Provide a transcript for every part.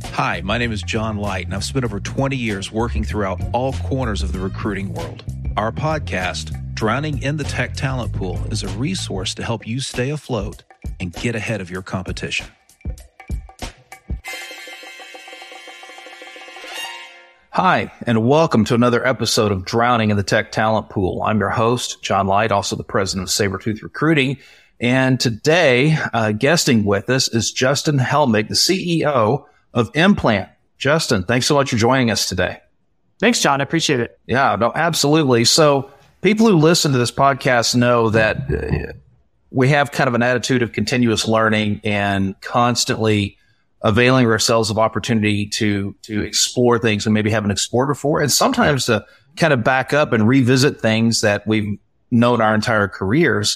Hi, my name is John Light, and I've spent over 20 years working throughout all corners of the recruiting world. Our podcast, Drowning in the Tech Talent Pool, is a resource to help you stay afloat and get ahead of your competition. Hi, and welcome to another episode of Drowning in the Tech Talent Pool. I'm your host, John Light, also the president of Sabretooth Recruiting. And today, guesting with us is Justin Helmig, the CEO of Implant. Justin, thanks so much for joining us today. Thanks, John. I appreciate it. Yeah, no, absolutely. So people who listen to this podcast know that we have kind of an attitude of continuous learning and constantly availing ourselves of opportunity to explore things we maybe haven't explored before, and sometimes to kind of back up and revisit things that we've known our entire careers.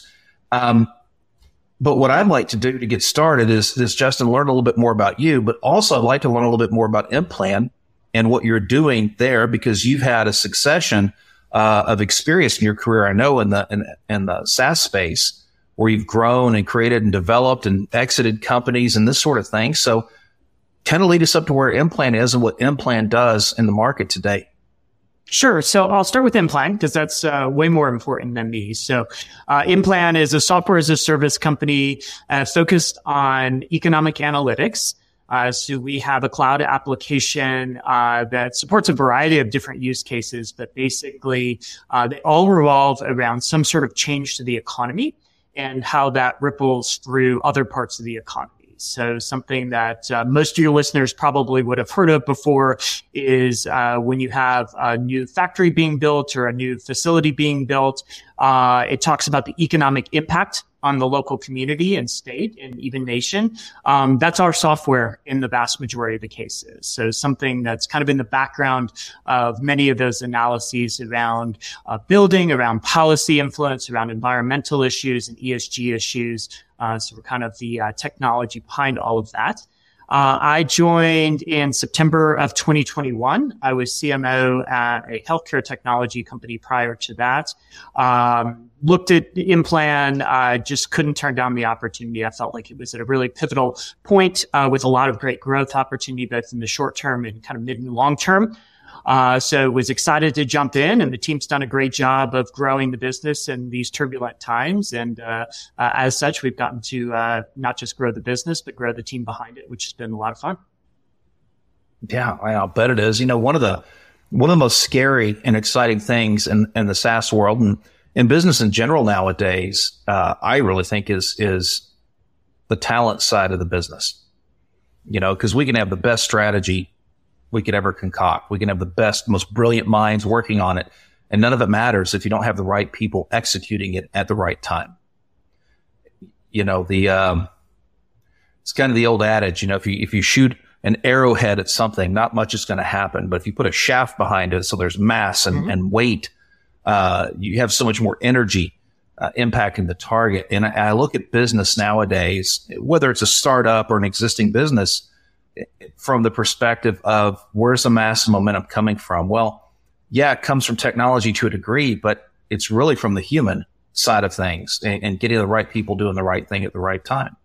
But what I'd like to do to get started is Justin, learn a little bit more about you, but also I'd like to learn a little bit more about Implant and what you're doing there, because you've had a succession of experience in your career, I know, in the SaaS space, where you've grown and created and developed and exited companies and this sort of thing. So kind of lead us up to where Implant is and what Implant does in the market today. Sure. So I'll start with Implant because that's way more important than me. So Implant is a software as a service company focused on economic analytics. So we have a cloud application that supports a variety of different use cases, but basically they all revolve around some sort of change to the economy and how that ripples through other parts of the economy. So something that most of your listeners probably would have heard of before is when you have a new factory being built or a new facility being built, it talks about the economic impact on the local community and state and even nation. That's our software in the vast majority of the cases. So something that's kind of in the background of many of those analyses around building, around policy influence, around environmental issues and ESG issues. So we're kind of the technology behind all of that. I joined in September of 2021. I was CMO at a healthcare technology company prior to that. Looked at Implant, just couldn't turn down the opportunity. I felt like it was at a really pivotal point with a lot of great growth opportunity, both in the short term and kind of mid and long term. So was excited to jump in, and the team's done a great job of growing the business in these turbulent times. And as such, we've gotten to not just grow the business, but grow the team behind it, which has been a lot of fun. Yeah, I'll bet it is. You know, one of the most scary and exciting things in the SaaS world and in business in general nowadays, I really think is the talent side of the business. You know, because we can have the best strategy we could ever concoct. We can have the best, most brilliant minds working on it, and none of it matters if you don't have the right people executing it at the right time. You know, it's kind of the old adage, you know, if you shoot an arrowhead at something, not much is going to happen. But if you put a shaft behind it, so there's mass and weight, you have so much more energy impacting the target. And I look at business nowadays, whether it's a startup or an existing business, from the perspective of where's the mass momentum coming from? Well, yeah, it comes from technology to a degree, but it's really from the human side of things and getting the right people doing the right thing at the right time.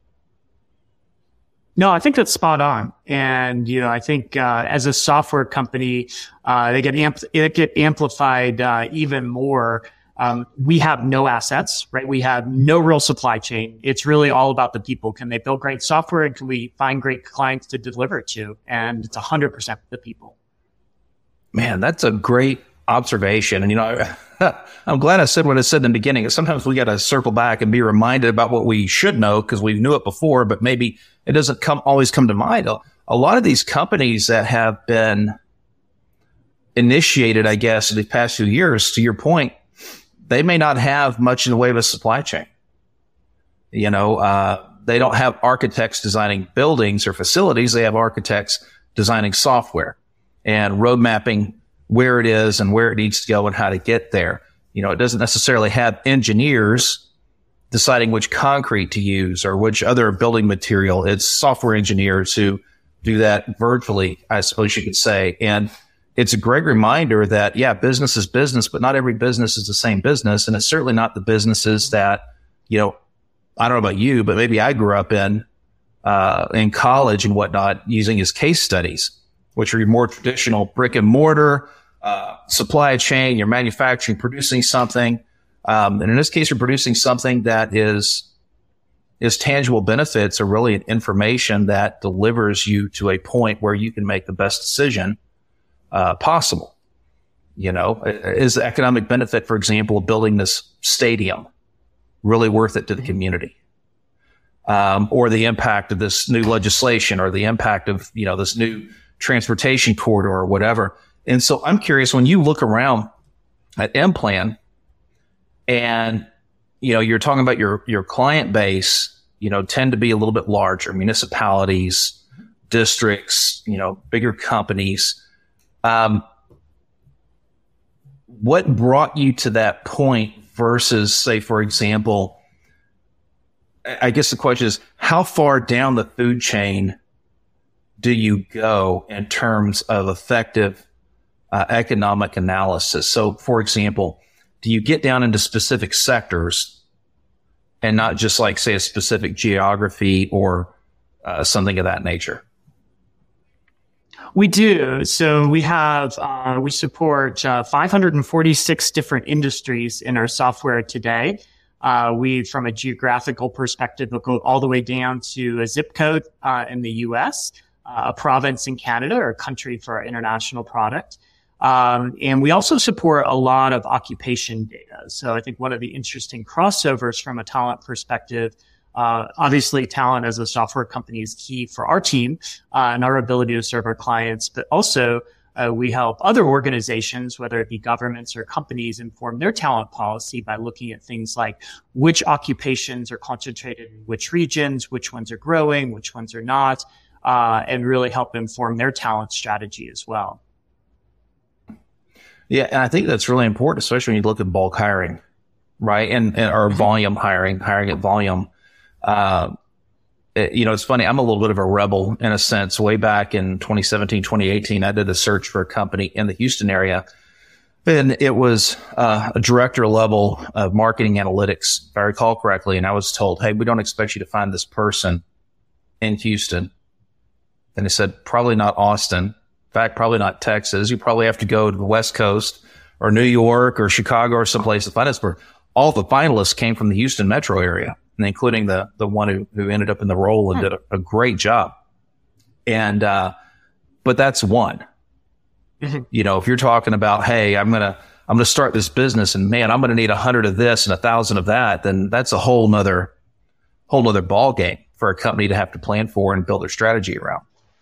No, I think that's spot on. And, you know, I think as a software company, they get amplified even more. We have no assets, right? We have no real supply chain. It's really all about the people. Can they build great software, and can we find great clients to deliver it to? And it's 100% the people. Man, that's a great observation. And, you know, I'm glad I said what I said in the beginning. Sometimes we got to circle back and be reminded about what we should know because we knew it before, but maybe it doesn't always come to mind. A lot of these companies that have been initiated, I guess, in the past few years, to your point, they may not have much in the way of a supply chain. You know, they don't have architects designing buildings or facilities. They have architects designing software and road mapping where it is and where it needs to go and how to get there. You know, it doesn't necessarily have engineers deciding which concrete to use or which other building material. It's software engineers who do that virtually, I suppose you could say. And it's a great reminder that, yeah, business is business, but not every business is the same business. And it's certainly not the businesses that, you know, I don't know about you, but maybe I grew up in in college and whatnot, using as case studies, which are your more traditional brick and mortar supply chain. You're manufacturing, producing something, and in this case, you're producing something that is tangible benefits, or really information that delivers you to a point where you can make the best decision possible. Is the economic benefit, for example, of building this stadium really worth it to the community? Or the impact of this new legislation, or the impact of, this new transportation corridor or whatever. And so I'm curious, when you look around at M-Plan and, you're talking about your client base, tend to be a little bit larger, municipalities, districts, bigger companies. What brought you to that point versus, say, for example, I guess the question is, how far down the food chain do you go in terms of effective economic analysis? So, for example, do you get down into specific sectors and not just like, say, a specific geography or something of that nature? We do. So we support 546 different industries in our software today. From a geographical perspective, we'll go all the way down to a zip code in the U.S., a province in Canada, or a country for our international product. And we also support a lot of occupation data. So I think one of the interesting crossovers from a talent perspective, obviously talent as a software company is key for our team and our ability to serve our clients, but also we help other organizations, whether it be governments or companies, inform their talent policy by looking at things like which occupations are concentrated in which regions, which ones are growing, which ones are not, and really help inform their talent strategy as well. Yeah, and I think that's really important, especially when you look at bulk hiring, right? And or volume hiring at volume. It's funny. I'm a little bit of a rebel in a sense. Way back in 2017, 2018, I did a search for a company in the Houston area, and it was a director level of marketing analytics, if I recall correctly. And I was told, "Hey, we don't expect you to find this person in Houston." And they said, "Probably not Austin. In fact, probably not Texas. You probably have to go to the West Coast or New York or Chicago or someplace to find this." All the finalists came from the Houston metro area, and including the one who ended up in the role and did a great job. And but that's one. If you're talking about, hey, I'm gonna start this business, and man, I'm gonna need 100 of this and 1,000 of that, then that's a whole nother ball game for a company to have to plan for and build their strategy around.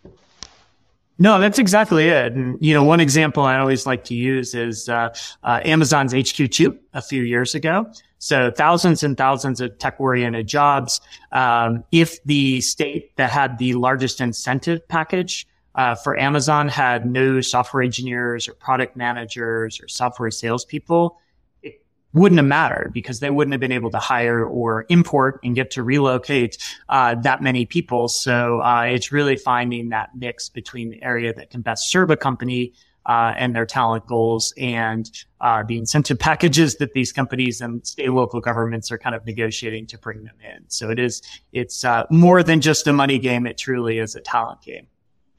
No, that's exactly it. And, one example I always like to use is Amazon's HQ2 a few years ago. So thousands and thousands of tech-oriented jobs. If the state that had the largest incentive package for Amazon had no software engineers or product managers or software salespeople, it wouldn't have mattered because they wouldn't have been able to hire or import and get to relocate that many people. So it's really finding that mix between the area that can best serve a company and their talent goals and the incentive packages that these companies and state and local governments are kind of negotiating to bring them in. So it's more than just a money game. It truly is a talent game.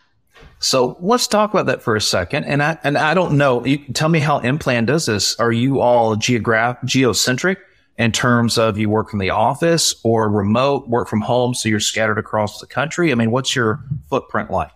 So let's talk about that for a second. And I don't know, you can tell me how M-Plan does this. Are you all geocentric in terms of you work from the office or remote, work from home, so you're scattered across the country? I mean, what's your footprint like?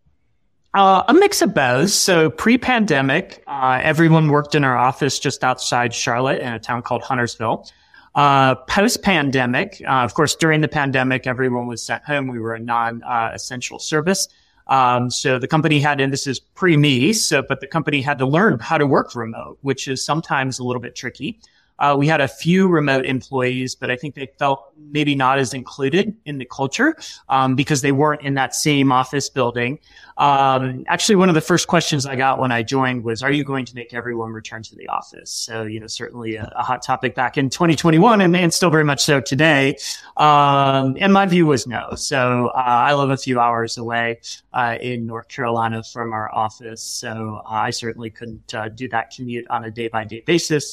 A mix of both. So pre-pandemic, everyone worked in our office just outside Charlotte in a town called Huntersville. Post-pandemic, of course, during the pandemic, everyone was sent home. We were a non-essential service. So the company had, and this is pre-me, but the company had to learn how to work remote, which is sometimes a little bit tricky. We had a few remote employees, but I think they felt maybe not as included in the culture, because they weren't in that same office building. Actually, one of the first questions I got when I joined was, are you going to make everyone return to the office? So, certainly a hot topic back in 2021 and still very much so today. And my view was no. So, I live a few hours away, in North Carolina from our office. So I certainly couldn't, do that commute on a day by day basis. And I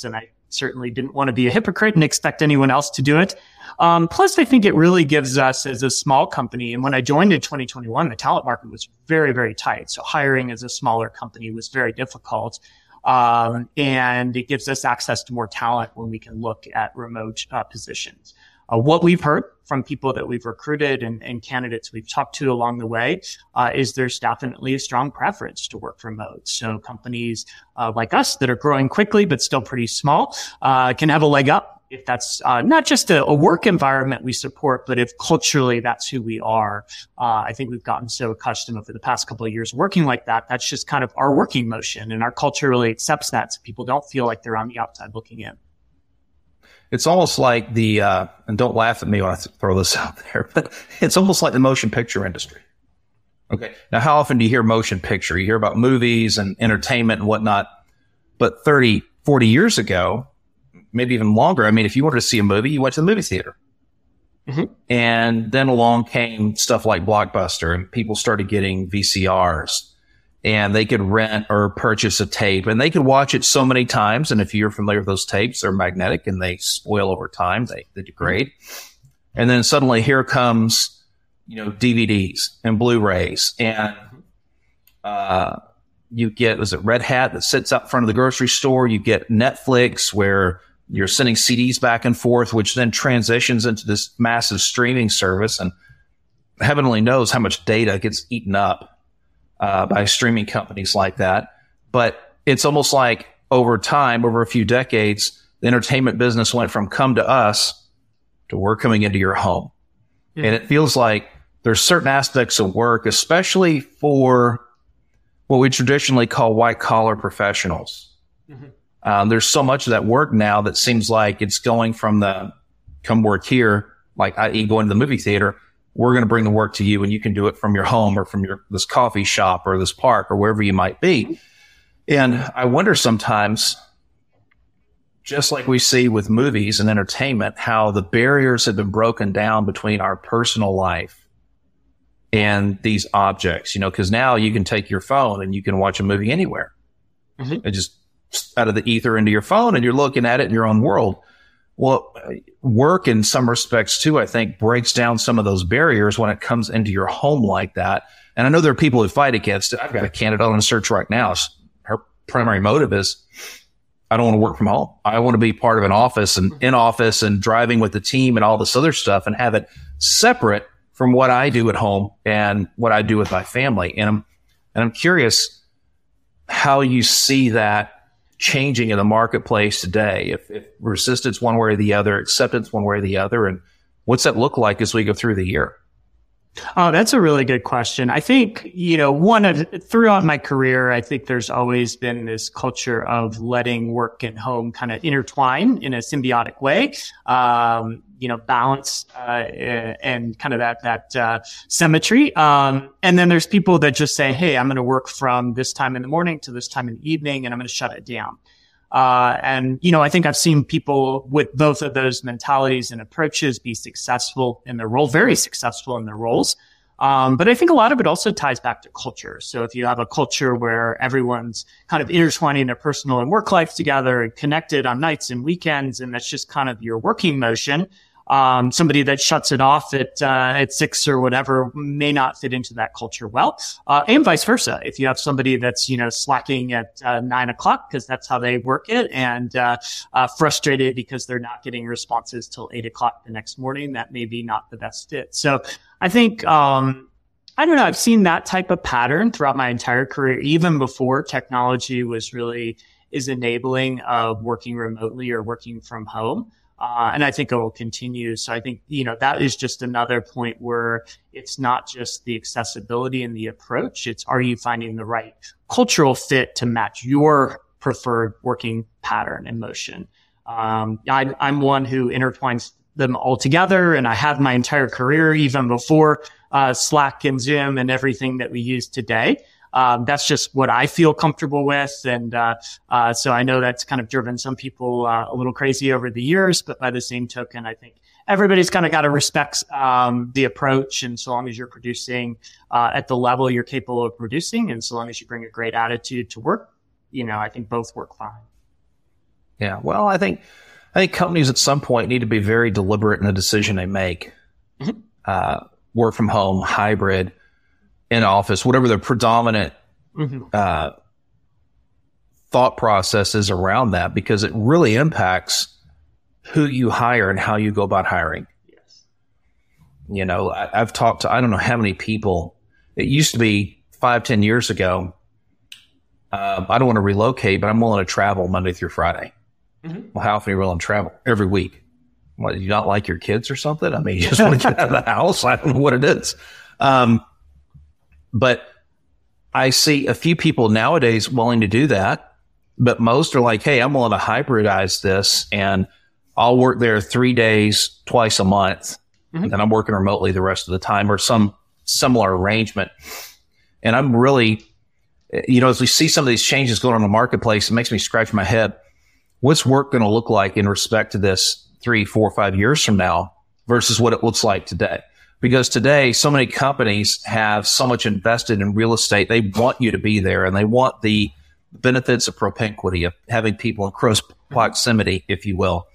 certainly didn't want to be a hypocrite and expect anyone else to do it. Plus, I think it really gives us as a small company. And when I joined in 2021, the talent market was very, very tight. So hiring as a smaller company was very difficult. And it gives us access to more talent when we can look at remote positions. What we've heard from people that we've recruited and candidates we've talked to along the way is there's definitely a strong preference to work remote. So companies like us that are growing quickly but still pretty small can have a leg up if that's not just a work environment we support, but if culturally that's who we are. I think we've gotten so accustomed over the past couple of years working like that. That's just kind of our working motion, and our culture really accepts that, so people don't feel like they're on the outside looking in. It's almost like and don't laugh at me when I throw this out there, but it's almost like the motion picture industry. Okay. Now, how often do you hear motion picture? You hear about movies and entertainment and whatnot, but 30, 40 years ago, maybe even longer. I mean, if you wanted to see a movie, you went to the movie theater. Mm-hmm. And then along came stuff like Blockbuster, and people started getting VCRs, and they could rent or purchase a tape, and they could watch it so many times. And if you're familiar with those tapes, they're magnetic and they spoil over time. They degrade. And then suddenly here comes, DVDs and Blu-rays, and, you get, was it Red Hat that sits out front of the grocery store? You get Netflix, where you're sending CDs back and forth, which then transitions into this massive streaming service. And heaven only knows how much data gets eaten up by streaming companies like that. But it's almost like over time, over a few decades, the entertainment business went from come to us to we're coming into your home. Mm-hmm. And it feels like there's certain aspects of work, especially for what we traditionally call white collar professionals. Mm-hmm. There's so much of that work now that seems like it's going from the come work here, like i.e. going to the movie theater. We're going to bring the work to you, and you can do it from your home or from this coffee shop or this park or wherever you might be. And I wonder sometimes, just like we see with movies and entertainment, how the barriers have been broken down between our personal life and these objects, because now you can take your phone and you can watch a movie anywhere. Mm-hmm. It just out of the ether into your phone, and you're looking at it in your own world. Well, work in some respects too, I think, breaks down some of those barriers when it comes into your home like that. And I know there are people who fight against it. I've got a candidate on a search right now. Her primary motive is, I don't want to work from home. I want to be part of an office and in office and driving with the team and all this other stuff, and have it separate from what I do at home and what I do with my family. And I'm curious how you see that changing in the marketplace today, if resistance one way or the other, acceptance one way or the other, and what's that look like as we go through the year? Oh, that's a really good question. I think, throughout my career, I think there's always been this culture of letting work and home kind of intertwine in a symbiotic way, balance, and kind of that symmetry. And then there's people that just say, hey, I'm going to work from this time in the morning to this time in the evening, and I'm going to shut it down. I think I've seen people with both of those mentalities and approaches be successful in their role, very successful in their roles. But I think a lot of it also ties back to culture. So if you have a culture where everyone's kind of intertwining their personal and work life together and connected on nights and weekends, and that's just kind of your working motion, somebody that shuts it off at 6 or whatever may not fit into that culture well. And vice versa. If you have somebody that's, slacking at 9 o'clock because that's how they work it, and frustrated because they're not getting responses till 8 o'clock the next morning, that may be not the best fit. So I think, I don't know, I've seen that type of pattern throughout my entire career, even before technology is enabling of working remotely or working from home. And I think it will continue. So I think, that is just another point where it's not just the accessibility and the approach. It's, are you finding the right cultural fit to match your preferred working pattern and motion? I'm one who intertwines them all together, and I have my entire career, even before Slack and Zoom and everything that we use today. That's just what I feel comfortable with. And so I know that's kind of driven some people a little crazy over the years, but by the same token, I think everybody's kind of got to respect the approach. And so long as you're producing at the level you're capable of producing, and so long as you bring a great attitude to work, I think both work fine. Yeah. Well, I think companies at some point need to be very deliberate in the decision they make. Work from home, hybrid, in office, whatever the predominant thought process is around that, because it really impacts who you hire and how you go about hiring. Yes. You know, I've talked to, I don't know how many people. It used to be 5-10 years ago. I don't want to relocate, but I'm willing to travel Monday through Friday. Well, how often are you willing to travel? Every week. What, do you not like your kids or something? I mean, you just want to get out of the house. I don't know what it is. But I see a few people nowadays willing to do that, but most are like, hey, I'm willing to hybridize this, and I'll work there 3 days, twice a month, and then I'm working remotely the rest of the time, or some similar arrangement. And I'm really, you know, as we see some of these changes going on in the marketplace, it makes me scratch my head. What's work going to look like in respect to this 3, 4, 5 years from now versus what it looks like today? Because today, so many companies have so much invested in real estate. They want you to be there, and they want the benefits of propinquity, of having people in close proximity, if you will.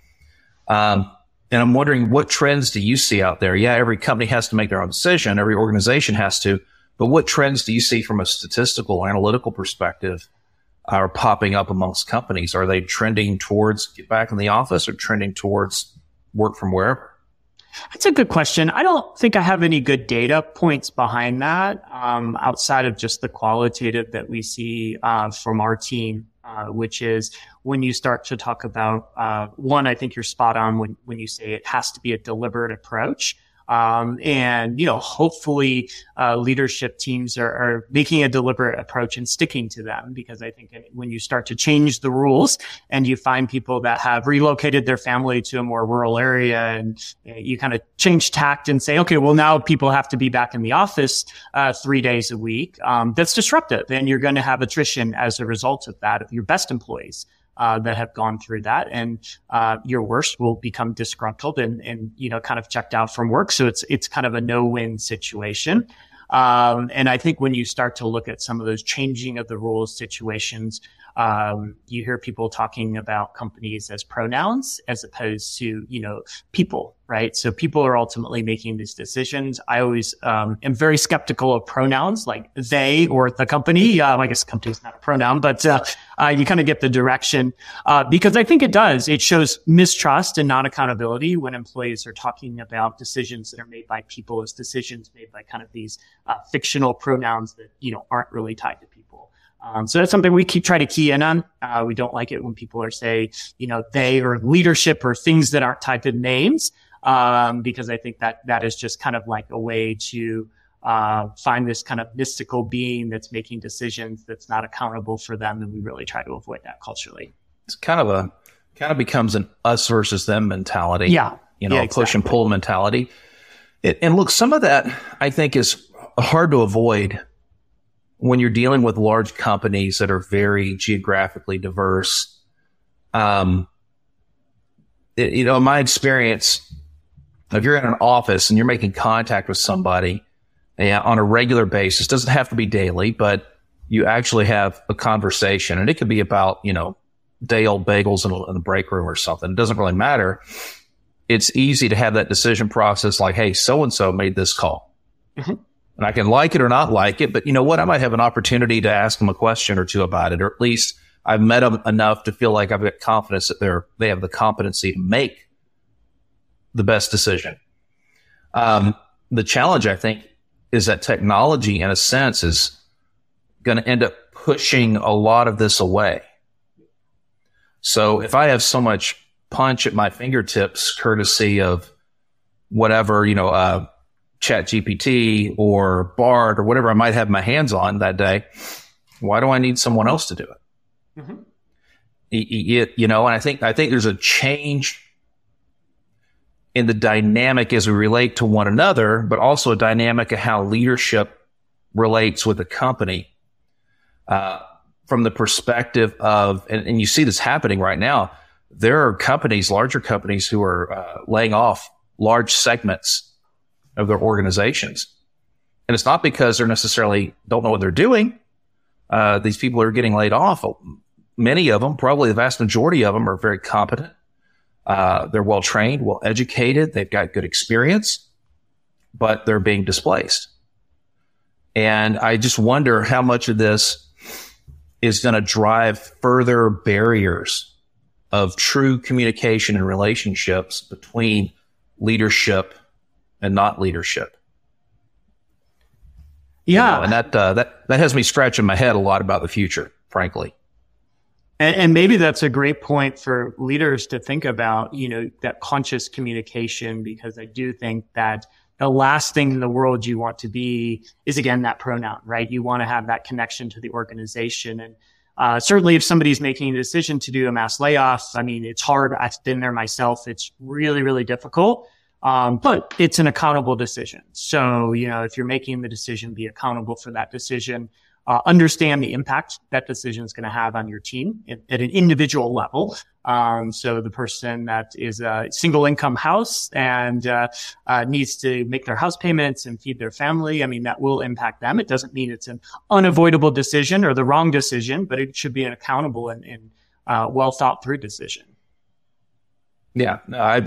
And I'm wondering, what trends do you see out there? Yeah, every company has to make their own decision. Every organization has to. But what trends do you see from a statistical, analytical perspective are popping up amongst companies? Are they trending towards get back in the office, or trending towards work from wherever? That's a good question. I don't think I have any good data points behind that, outside of just the qualitative that we see from our team, which is when you start to talk about, one, I think you're spot on when you say it has to be a deliberate approach. And, you know, hopefully, leadership teams are making a deliberate approach and sticking to them, because I think when you start to change the rules and you find people that have relocated their family to a more rural area, and you kind of change tact and say, okay, well, now people have to be back in the office, 3 days a week. That's disruptive, and you're going to have attrition as a result of that, of your best employees. That have gone through that, and your worst will become disgruntled and you know, kind of checked out from work. So it's kind of a no-win situation. And I think when you start to look at some of those changing of the rules situations, you hear people talking about companies as pronouns as opposed to, you know, people, right? So people are ultimately making these decisions. I always am very skeptical of pronouns like they or the company. I guess company is not a pronoun, but you kind of get the direction, because I think it shows mistrust and non-accountability when employees are talking about decisions that are made by people as decisions made by kind of these fictional pronouns that, you know, aren't really tied to people. So that's something we try to key in on. We don't like it when people are say, you know, they or leadership or things that aren't tied to names, because I think that is just kind of like a way to find this kind of mystical being that's making decisions that's not accountable for them, and we really try to avoid that culturally. It's kind of becomes an us versus them mentality. Yeah, you know, exactly. Push and pull mentality. And look, some of that I think is hard to avoid when you're dealing with large companies that are very geographically diverse. You know, in my experience, if you're in an office and you're making contact with somebody on a regular basis, doesn't have to be daily, but you actually have a conversation, and it could be about, you know, day-old bagels in the break room or something. It doesn't really matter. It's easy to have that decision process like, hey, so-and-so made this call. And I can like it or not like it, but you know what? I might have an opportunity to ask them a question or two about it, or at least I've met them enough to feel like I've got confidence that they have the competency to make the best decision. The challenge, I think, is that technology, in a sense, is going to end up pushing a lot of this away. So if I have so much punch at my fingertips, courtesy of whatever, you know, ChatGPT or Bard or whatever I might have my hands on that day, why do I need someone else to do it? You know, and I think there's a change in the dynamic as we relate to one another, but also a dynamic of how leadership relates with a company, from the perspective of, and you see this happening right now, there are companies, larger companies, who are laying off large segments of their organizations. And it's not because they're necessarily don't know what they're doing. These people are getting laid off. many of them, probably the vast majority of them, are very competent. They're well trained, well educated. They've got good experience, but they're being displaced. And I just wonder how much of this is going to drive further barriers of true communication and relationships between leadership and not leadership. Yeah. And that has me scratching my head a lot about the future, frankly. And maybe that's a great point for leaders to think about, that conscious communication, because I do think that the last thing in the world you want to be is, again, that pronoun, right? You want to have that connection to the organization. And certainly if somebody's making a decision to do a mass layoff, I mean, it's hard. I've been there myself. It's really, really difficult. But it's an accountable decision. So, if you're making the decision, be accountable for that decision. Understand the impact that decision is going to have on your team at an individual level. So the person that is a single income house and needs to make their house payments and feed their family, I mean, that will impact them. It doesn't mean it's an unavoidable decision or the wrong decision, but it should be an accountable and well thought through decision. Yeah, no,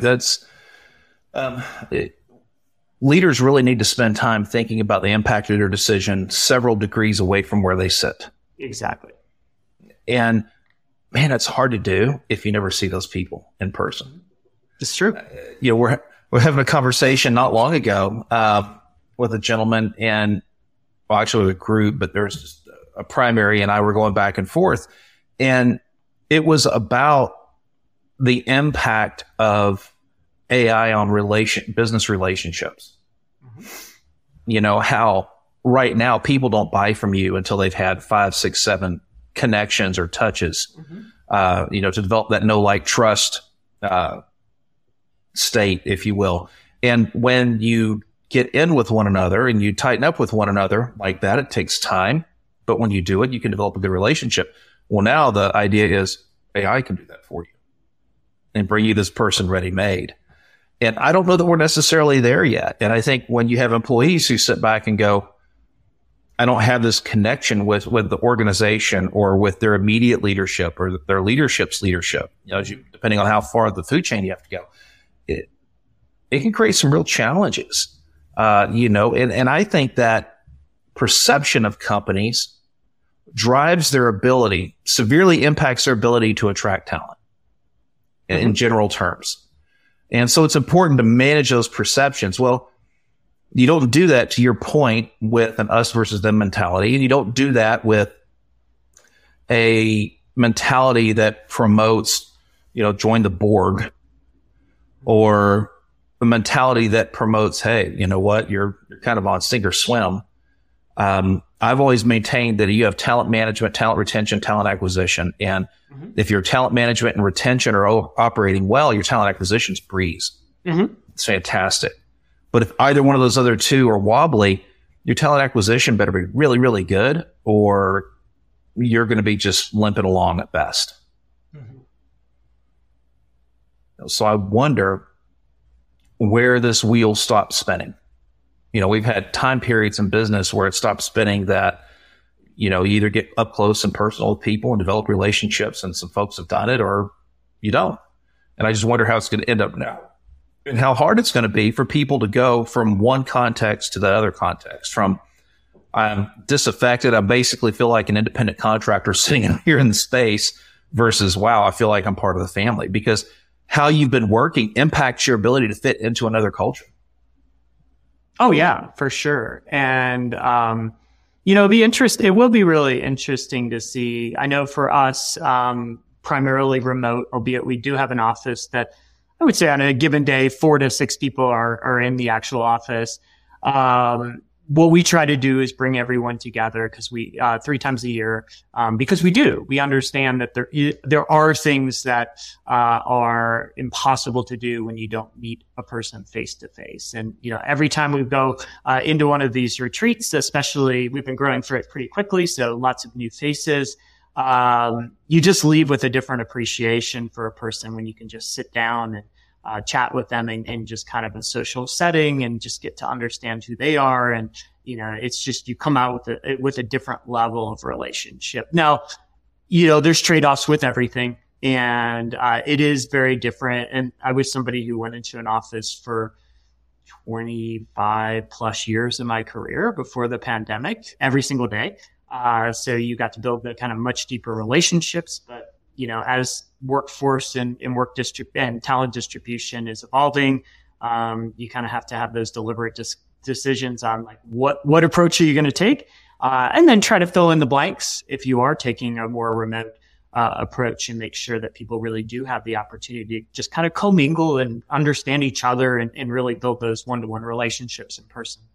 leaders really need to spend time thinking about the impact of their decision several degrees away from where they sit. Exactly. And man, it's hard to do if you never see those people in person. It's true. We're having a conversation not long ago with a gentleman, and actually with a group, but there's just a primary, and I were going back and forth, and it was about the impact of AI on business relationships. Mm-hmm. How right now people don't buy from you until they've had 5, 6, 7 connections or touches, mm-hmm. To develop that know, like, trust state, if you will. And when you get in with one another and you tighten up with one another like that, it takes time. But when you do it, you can develop a good relationship. Well, now the idea is AI can do that for you and bring you this person ready-made. And I don't know that we're necessarily there yet. And I think when you have employees who sit back and go, I don't have this connection with the organization or with their immediate leadership or their leadership's leadership, depending on how far the food chain you have to go, it can create some real challenges, and I think that perception of companies drives their ability, severely impacts their ability to attract talent in general terms. And so it's important to manage those perceptions. Well, you don't do that, to your point, with an us versus them mentality. And you don't do that with a mentality that promotes, join the Borg, or a mentality that promotes, hey, you know what, you're kind of on sink or swim. I've always maintained that you have talent management, talent retention, talent acquisition. And mm-hmm. if your talent management and retention are operating well, your talent acquisition's breeze. Mm-hmm. It's fantastic. But if either one of those other two are wobbly, your talent acquisition better be really, really good, or you're going to be just limping along at best. Mm-hmm. So I wonder where this wheel stops spinning. We've had time periods in business where it stops spinning that, you either get up close and personal with people and develop relationships, and some folks have done it, or you don't. And I just wonder how it's going to end up now, and how hard it's going to be for people to go from one context to the other context. From I'm disaffected, I basically feel like an independent contractor sitting in here in the space, versus, wow, I feel like I'm part of the family, because how you've been working impacts your ability to fit into another culture. Oh yeah, for sure. And, it will be really interesting to see. I know for us, primarily remote, albeit we do have an office that I would say on a given day, 4 to 6 people are in the actual office. What we try to do is bring everyone together, because we 3 times a year, because we understand that there are things that are impossible to do when you don't meet a person face to face. And every time we go into one of these retreats, especially, we've been growing for it pretty quickly, so lots of new faces. You just leave with a different appreciation for a person when you can just sit down and chat with them in just kind of a social setting and just get to understand who they are. And, it's just, you come out with a different level of relationship. Now, there's trade-offs with everything. And it is very different. And I was somebody who went into an office for 25 plus years in my career before the pandemic, every single day. So you got to build the kind of much deeper relationships. But, as workforce and and talent distribution is evolving, you kind of have to have those deliberate decisions on like what approach are you going to take, and then try to fill in the blanks if you are taking a more remote approach, and make sure that people really do have the opportunity to just kind of commingle and understand each other and really build those one-to-one relationships in person.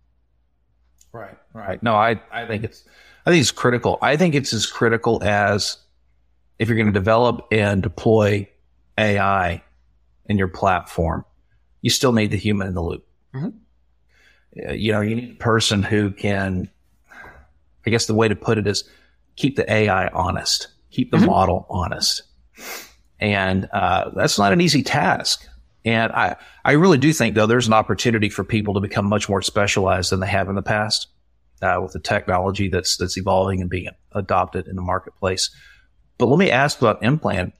Right. No, I think it's critical. I think it's as critical as if you're going to develop and deploy AI in your platform, you still need the human in the loop. Mm-hmm. You need a person who can, I guess the way to put it is keep the AI honest. Keep the model honest. And that's not an easy task. And I really do think, though, there's an opportunity for people to become much more specialized than they have in the past with the technology that's evolving and being adopted in the marketplace. But let me ask about Implan.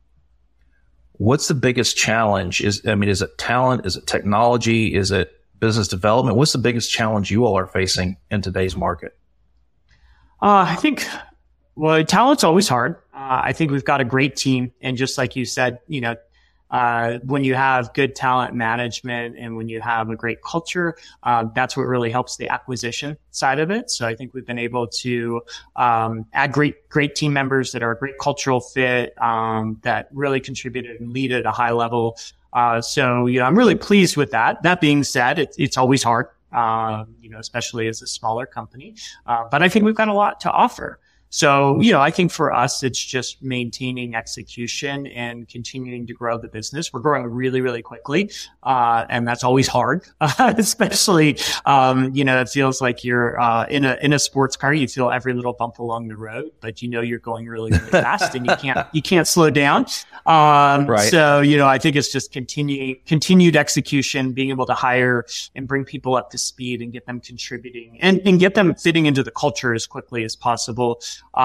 What's the biggest challenge? Is it talent? Is it technology? Is it business development? What's the biggest challenge you all are facing in today's market? I think... Well, talent's always hard. I think we've got a great team. And just like you said, when you have good talent management and when you have a great culture, that's what really helps the acquisition side of it. So I think we've been able to add great team members that are a great cultural fit, that really contributed and lead at a high level. So I'm really pleased with that. That being said, it's always hard, especially as a smaller company. But I think we've got a lot to offer. So, I think for us, it's just maintaining execution and continuing to grow the business. We're growing really, really quickly. And that's always hard, especially, it feels like you're, in a sports car. You feel every little bump along the road, but you're going really, really fast and you can't slow down. Right. So, I think it's just continued execution, being able to hire and bring people up to speed and get them contributing and get them fitting into the culture as quickly as possible.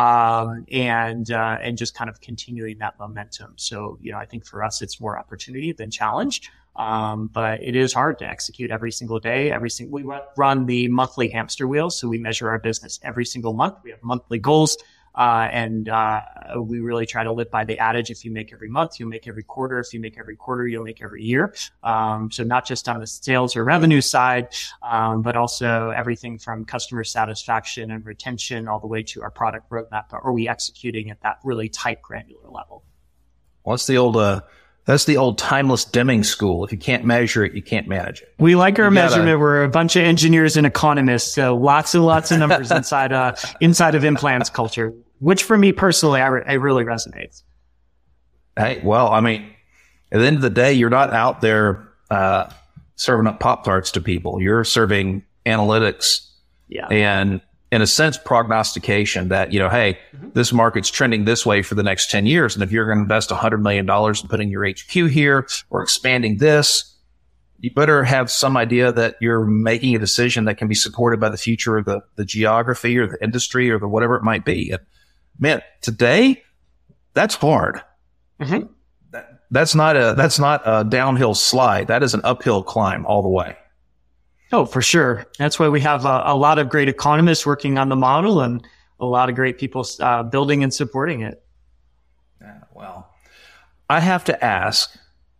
And just kind of continuing that momentum. So, I think for us, it's more opportunity than challenge. But it is hard to execute every single day. We run the monthly hamster wheel. So we measure our business every single month. We have monthly goals. And we really try to live by the adage, if you make every month, you'll make every quarter. If you make every quarter, you'll make every year. So not just on the sales or revenue side, but also everything from customer satisfaction and retention all the way to our product roadmap. Are we executing at that really tight, granular level? Well, that's the old timeless Deming school. If you can't measure it, you can't manage it. We like our measurement. We're a bunch of engineers and economists, so lots and lots of numbers inside of Implant's culture, which for me personally, I really resonates. Hey, well, at the end of the day, you're not out there serving up Pop-Tarts to people. You're serving analytics and, in a sense, prognostication that, hey, this market's trending this way for the next 10 years. And if you're going to invest $100 million in putting your HQ here or expanding this, you better have some idea that you're making a decision that can be supported by the future of the geography or the industry or the whatever it might be. And man, today, that's hard. Mm-hmm. That's not a downhill slide. That is an uphill climb all the way. Oh, for sure. That's why we have a lot of great economists working on the model and a lot of great people building and supporting it. Yeah, well, I have to ask,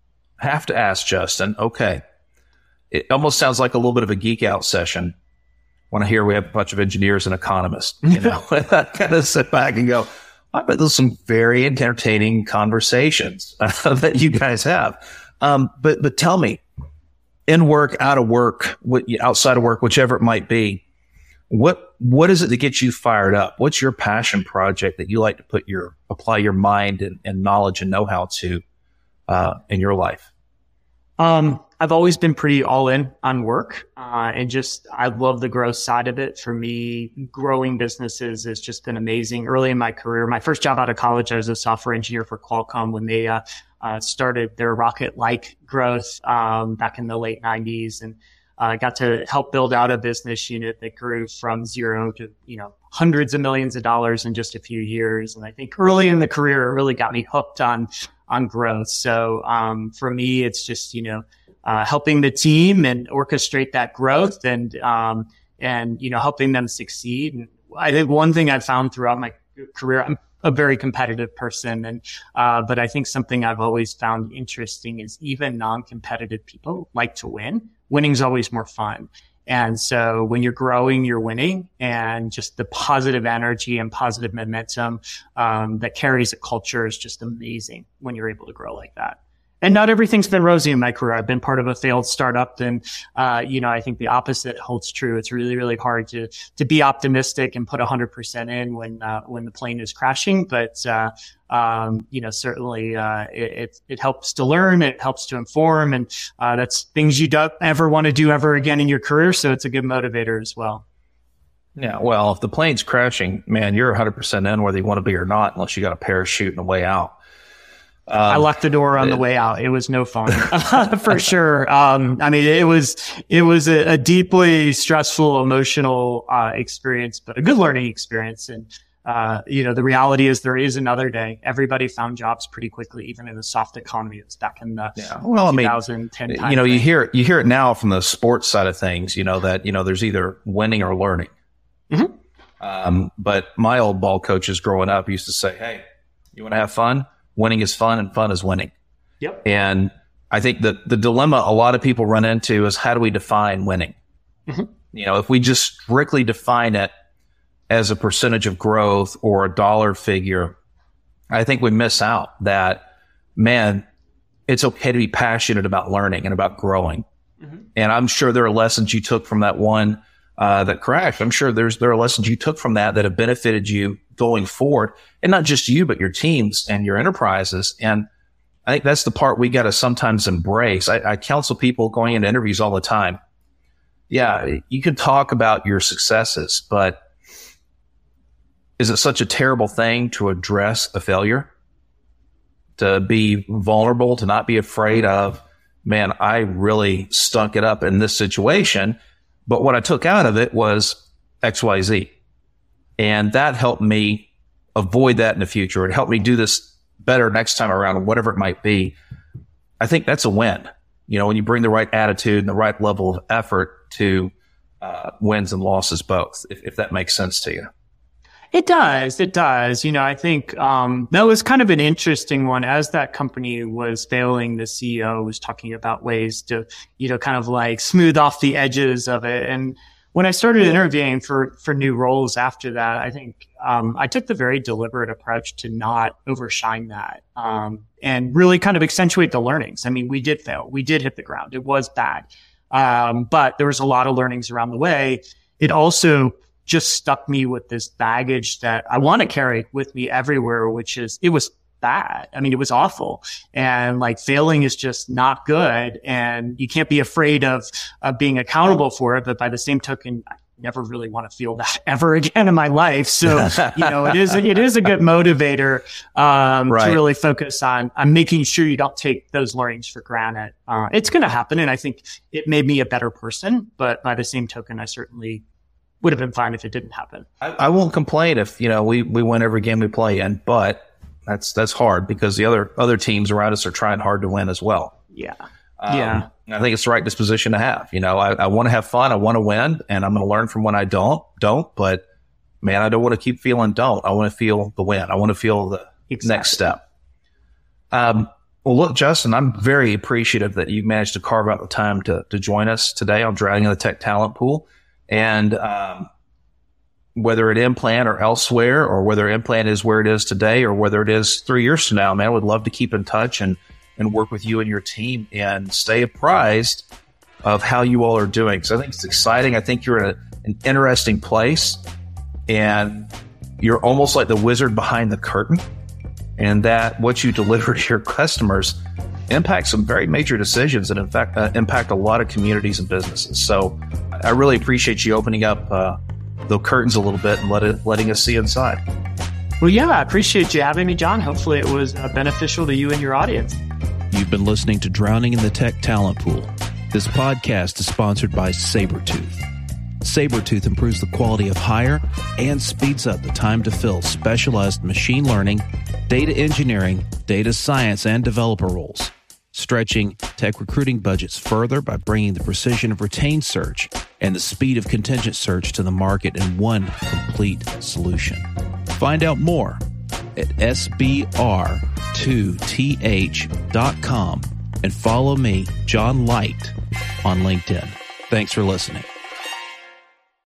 Justin, okay, it almost sounds like a little bit of a geek out session when I hear we have a bunch of engineers and economists. I kind of sit back and go, I bet there's some very entertaining conversations that you guys have. But tell me, in work, out of work, outside of work, whichever it might be, what is it that gets you fired up? What's your passion project that you like to apply your mind and knowledge and know-how to in your life? I've always been pretty all in on work, and I love the growth side of it. For me, growing businesses has just been amazing. Early in my career, my first job out of college, I was a software engineer for Qualcomm when they started their rocket-like growth back in the late 90s. And got to help build out a business unit that grew from zero to, hundreds of millions of dollars in just a few years. And I think early in the career, it really got me hooked on growth. So, for me, it's just, helping the team and orchestrate that growth and helping them succeed. And I think one thing I've found throughout my career, I'm a very competitive person. But I think something I've always found interesting is even non-competitive people like to win. Winning's always more fun. And so when you're growing, you're winning, and just the positive energy and positive momentum, that carries a culture is just amazing when you're able to grow like that. And not everything's been rosy in my career. I've been part of a failed startup, and I think the opposite holds true. It's really, really hard to be optimistic and put 100% in when the plane is crashing. But certainly it helps to learn. It helps to inform, and that's things you don't ever want to do ever again in your career. So it's a good motivator as well. Yeah, well, if the plane's crashing, man, you're 100% in whether you want to be or not, unless you got a parachute and a way out. I locked the door on the way out. It was no fun for sure. It was a deeply stressful, emotional, experience, but a good learning experience. And, the reality is there is another day. Everybody found jobs pretty quickly, even in a soft economy. It was back in the 2010 time. You hear it now from the sports side of things, that, there's either winning or learning. Mm-hmm. But my old ball coaches growing up used to say, hey, you want to have fun? Winning is fun, and fun is winning. Yep. And I think that the dilemma a lot of people run into is, how do we define winning? Mm-hmm. If we just strictly define it as a percentage of growth or a dollar figure, I think we miss out that, man, it's okay to be passionate about learning and about growing. Mm-hmm. And I'm sure there are lessons you took from that one that crashed. I'm sure there are lessons you took from that have benefited you going forward, and not just you, but your teams and your enterprises. And I think that's the part we got to sometimes embrace. I counsel people going into interviews all the time. Yeah, you can talk about your successes, but is it such a terrible thing to address a failure? To be vulnerable, to not be afraid of, man, I really stunk it up in this situation, but what I took out of it was XYZ. And that helped me avoid that in the future. It helped me do this better next time around, whatever it might be. I think that's a win. When you bring the right attitude and the right level of effort to wins and losses both, if that makes sense to you. It does. It does. I think that was kind of an interesting one. As that company was failing, the CEO was talking about ways to, kind of like smooth off the edges of it. And when I started interviewing for new roles after that, I think I took the very deliberate approach to not overshine that and really kind of accentuate the learnings. I mean, we did fail. We did hit the ground. It was bad. But there was a lot of learnings around the way. It also just stuck me with this baggage that I want to carry with me everywhere, which is it was bad. I mean, it was awful. And like failing is just not good. And you can't be afraid of being accountable for it. But by the same token, I never really want to feel that ever again in my life. So, it is a good motivator, right, to really focus on making sure you don't take those learnings for granted. It's going to happen. And I think it made me a better person. But by the same token, I certainly would have been fine if it didn't happen. I won't complain if, we win every game we play in, but that's hard because the other teams around us are trying hard to win as well. Yeah. I think it's the right disposition to have. I want to have fun. I want to win, and I'm going to learn from when I don't, but man, I don't want to keep feeling don't. I want to feel the win. I want to feel the next step. Well, look, Justin, I'm very appreciative that you managed to carve out the time to join us today on Drowning in the Tech Talent Pool. And whether at Implant or elsewhere, or whether Implant is where it is today, or whether it is 3 years from now, man, I would love to keep in touch and work with you and your team and stay apprised of how you all are doing. So I think it's exciting. I think you're in an interesting place, and you're almost like the wizard behind the curtain, and that what you deliver to your customers impact some very major decisions and, in fact, impact a lot of communities and businesses. So I really appreciate you opening up the curtains a little bit and letting us see inside. Well, yeah, I appreciate you having me, John. Hopefully it was beneficial to you and your audience. You've been listening to Drowning in the Tech Talent Pool. This podcast is sponsored by Sabretooth. Sabretooth improves the quality of hire and speeds up the time to fill specialized machine learning, data engineering, data science, and developer roles, stretching tech recruiting budgets further by bringing the precision of retained search and the speed of contingent search to the market in one complete solution. Find out more at sbr2th.com and follow me, John Light, on LinkedIn. Thanks for listening.